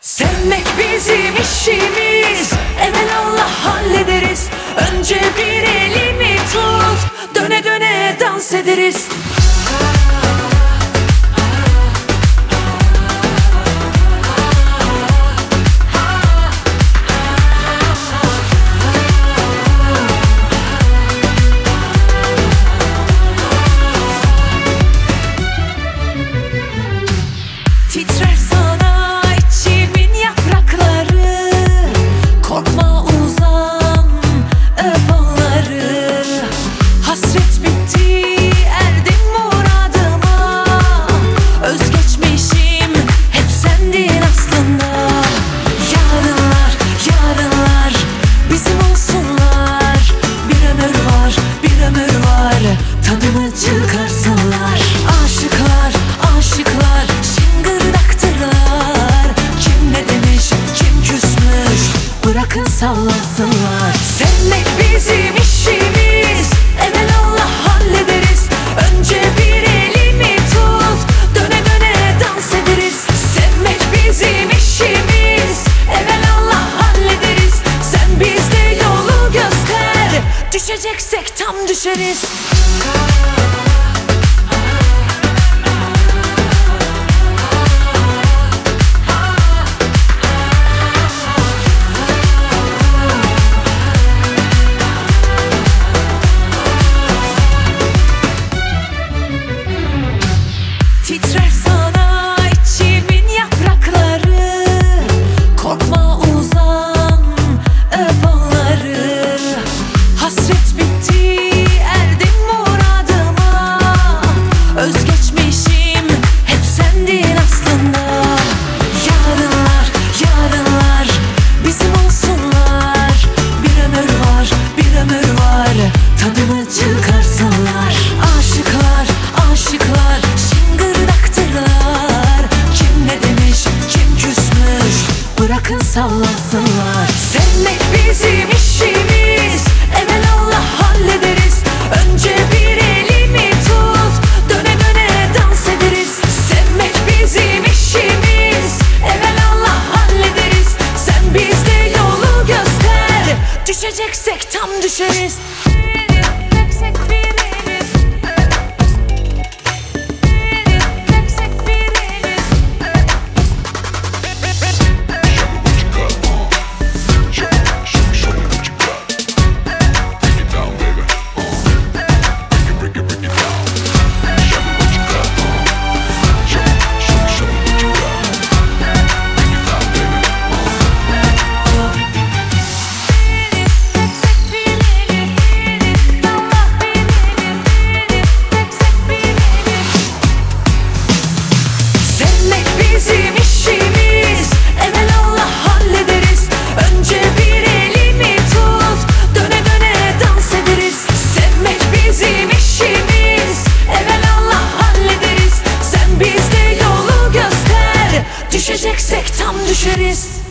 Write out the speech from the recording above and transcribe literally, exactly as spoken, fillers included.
Sevmek bizim işimiz, evelallah hallederiz. Önce bir elimi tut, döne döne dans ederiz. Titrer sana içimin yaprakları, korkma uzan, öp onları. Hasret bitti, erdim muradıma. Özgeçmişim hep sendin aslında. Yarınlar, yarınlar bizim olsunlar. Bir ömür var, bir ömür var, tadını çıkarsınlar. Aşıklar, aşıklar bırakın sallasınlar. Sevmek bizim işimiz, evelallah hallederiz. Önce bir elimi tut, döne döne dans ederiz. Sevmek bizim işimiz, evelallah hallederiz. Sen bizde yolu göster, düşeceksek tam düşeriz. Titrer sana içimin yaprakları, korkma uzan, öp onları. Hasret bitti, erdim muradıma. Özgeçmişim hep sendin aslında. Yarınlar, yarınlar bizim olsunlar. Bir ömür var, bir ömür var, tadını çıkarsınlar. Aşıklar, aşıklar bırakın sallasınlar. Sevmek bizim işimiz, evelallah hallederiz. Önce bir elimi tut, döne döne dans ederiz. Sevmek bizim işimiz, evelallah hallederiz. Sen bizde yolu göster, düşeceksek tam düşeriz. Bizim işimiz, evelallah hallederiz. Önce bir elimi tut, döne döne dans ederiz. Sevmek bizim işimiz, evelallah hallederiz. Sen bizde yolu göster, düşeceksek tam düşeriz.